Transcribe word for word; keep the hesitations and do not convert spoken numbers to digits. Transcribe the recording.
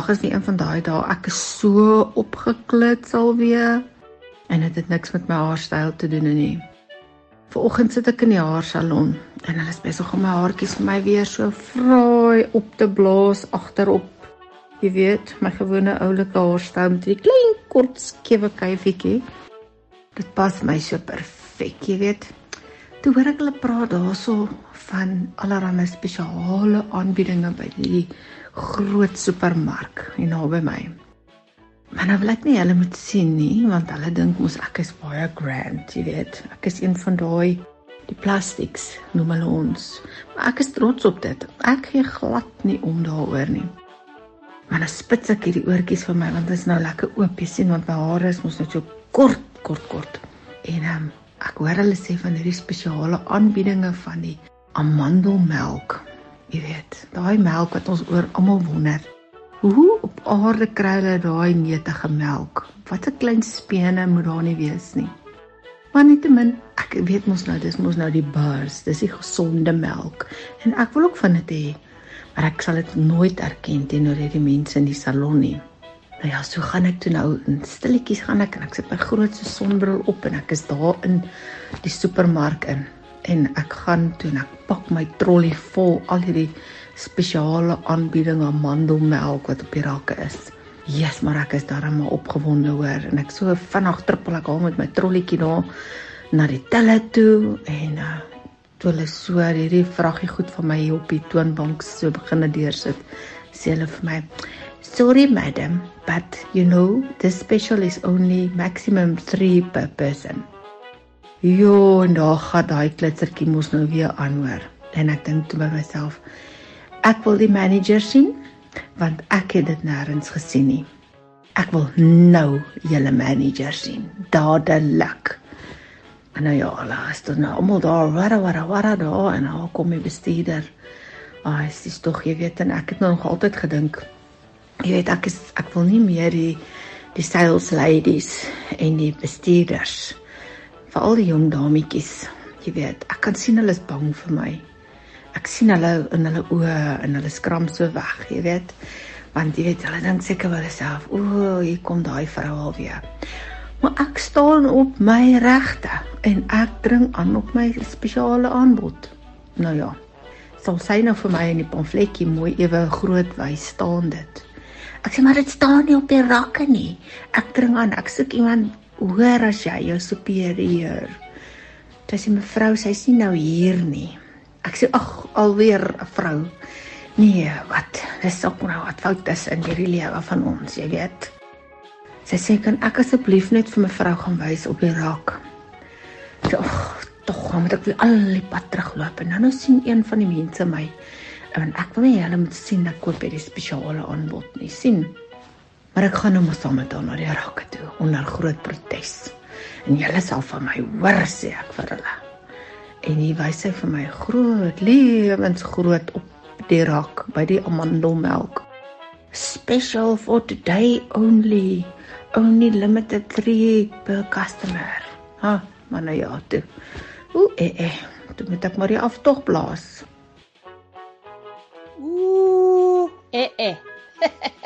vandag is nie een van daai dae, ek is so opgeklits alweer, en dit het niks met my haarstyl te doen nie. Vanoggend sit ek in die haarsalon, en hulle is besig om my haartjies vir my weer so fraai op te blaas, agterop, jy weet, my gewone oulike haarstyl, met die klein, kort, skewe kuifiekie. Dit pas my so perfek, jy weet. Toe hoor ek hulle praat daarso van allerlei spesiale aanbiedinge by die groot supermark hier naby my. Maar nou wil ek nie hulle moet sien nie, want hulle dink mos ek is baie grand, jy weet. Ek is een van daai, die plastics, noem hulle ons. Maar ek is trots op dit. Ek gee glad nie om daaroor nie. Maar nou spits ek hierdie oortjies vir my, want dit is nou lekker oop, jy sien, want my hare is mos nou so kort, kort, kort. En um, ek hoor hulle sê van hierdie spesiale aanbiedinge van die amandelmelk. Jy weet, daai melk wat ons oor almal wonder. Hoe op aarde kry hulle daai netige melk? Wat 'n klein spene moet daar nie wees nie. Maar nietemin, ek weet mos nou, dis mos nou die bars, dis die gesonde melk. En ek wil ook van dit hê, maar ek sal dit nooit erken teenoor hierdie mense in die salon nie. Nou ja, so gaan ek toe nou, in stilletjies gaan ek, en ek sit my grootste sonbril op, en ek is daar in die supermark in. En ek gaan toe, en ek pak my trolley vol, al hierdie spesiale aanbieding amandelmelk wat op die rakke is. Yes, maar ek is daar maar opgewonde hoor, en ek so vinnig trippel ek al met my trolletjie daar, na die telle toe, en uh, toe hulle so hierdie vraggie goed van my hier op die toonbank so beginne deursit, sê hulle vir my, sorry madam, but you know, this special is only maximum three per person. Jo, en daar gaan daai klitsertjie mos nou weer aan hoor. En ek dink toe by myself, ek wil die manager sien, want ek het dit nêrens gesien nie. Ek wil nou julle manager sien, dadelik. En nou ja, hulle is dan nou almal daar, wara, wara, wara daar, en daar kom die bestuurder. Ah, is dis tog, jy weet, en ek het nog altyd gedink, jy weet, ek, is, ek wil nie meer die, die sales ladies en die bestuurders, veral die jong dametjies, jy weet, ek kan sien hulle is bang vir my. Ek sien hulle in hulle oë en hulle skram so weg, jy weet. Want jy weet, hulle dink seker by hulle self, o, hier kom daai vrou alweer. Maar ek staan op my regte en ek dring aan op my spesiale aanbod. Nou ja, sal sy nou vir my in die pamfletjie mooi ewe groot wys staan dit. Ek sê, maar dit staan nie op die rakke nie. Ek dring aan, ek soek iemand hoër as jy, jou superieur. Sy sê, mevrou, sy is nie nou hier nie. Ek sê, ag, alweer 'n vrou. Nee, wat, dis ook nou wat fout is in hierdie lewe van ons, jy weet. Sy sê, kan ek asseblief net vir mevrou gaan wys op die rak? Ek sê, ag, tog, dan moet ek weer al die pad terugloop. En nou sien een van die mense my, en ek wil nie hulle moet sien, ek koop hierdie spesiale aanbod nie, sien. Maar ek gaan nou maar saam met haar na die rakke toe, onder groot protes. En julle sal van my hoor, sê ek vir hulle. En hier wys sy vir my groot, lewensgroot op die rak, by die amandelmelk. Special for today only, only limited three per customer. Ha, maar nou ja, toe. Oeh, eh, eh, toe moet ek maar die aftog blaas. Oeh, eh, eh.